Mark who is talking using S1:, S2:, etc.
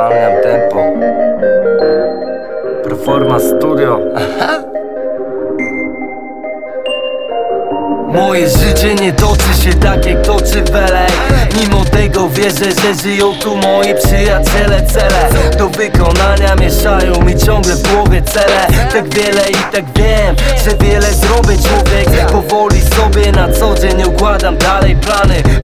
S1: zwalniam tempo. Proforma Studio. Moje życie nie toczy się tak jak toczy Welej. Mimo tego wierzę, że żyją tu moi przyjaciele. Cele do wykonania mieszają mi ciągle w głowie cele. Tak wiele i tak wiem, że wiele zrobię człowiek. Powoli sobie na co dzień układam dalej plany.